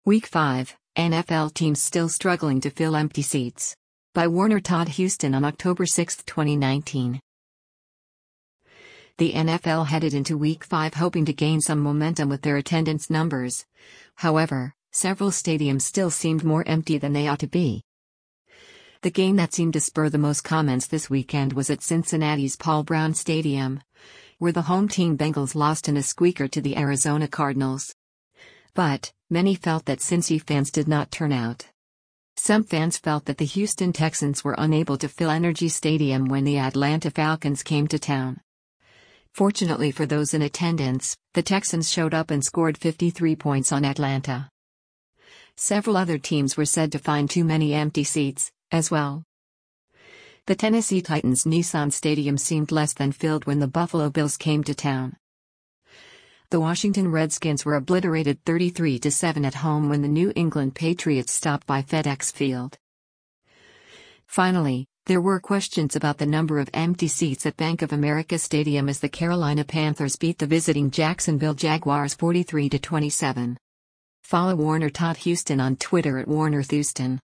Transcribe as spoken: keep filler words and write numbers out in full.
Week five, N F L teams still struggling to fill empty seats. By Warner Todd Huston on October sixth, twenty nineteen. The N F L headed into Week five hoping to gain some momentum with their attendance numbers. However, several stadiums still seemed more empty than they ought to be. The game that seemed to spur the most comments this weekend was at Cincinnati's Paul Brown Stadium, where the home team Bengals lost in a squeaker to the Arizona Cardinals. But, many felt that Cincy fans did not turn out. Some fans felt that the Houston Texans were unable to fill Energy Stadium when the Atlanta Falcons came to town. Fortunately for those in attendance, the Texans showed up and scored fifty-three points on Atlanta. Several other teams were said to find too many empty seats, as well. The Tennessee Titans' Nissan Stadium seemed less than filled when the Buffalo Bills came to town. The Washington Redskins were obliterated thirty-three to seven at home when the New England Patriots stopped by FedEx Field. Finally, there were questions about the number of empty seats at Bank of America Stadium as the Carolina Panthers beat the visiting Jacksonville Jaguars forty-three to twenty-seven. Follow Warner Todd Huston on Twitter at Warner Thuston.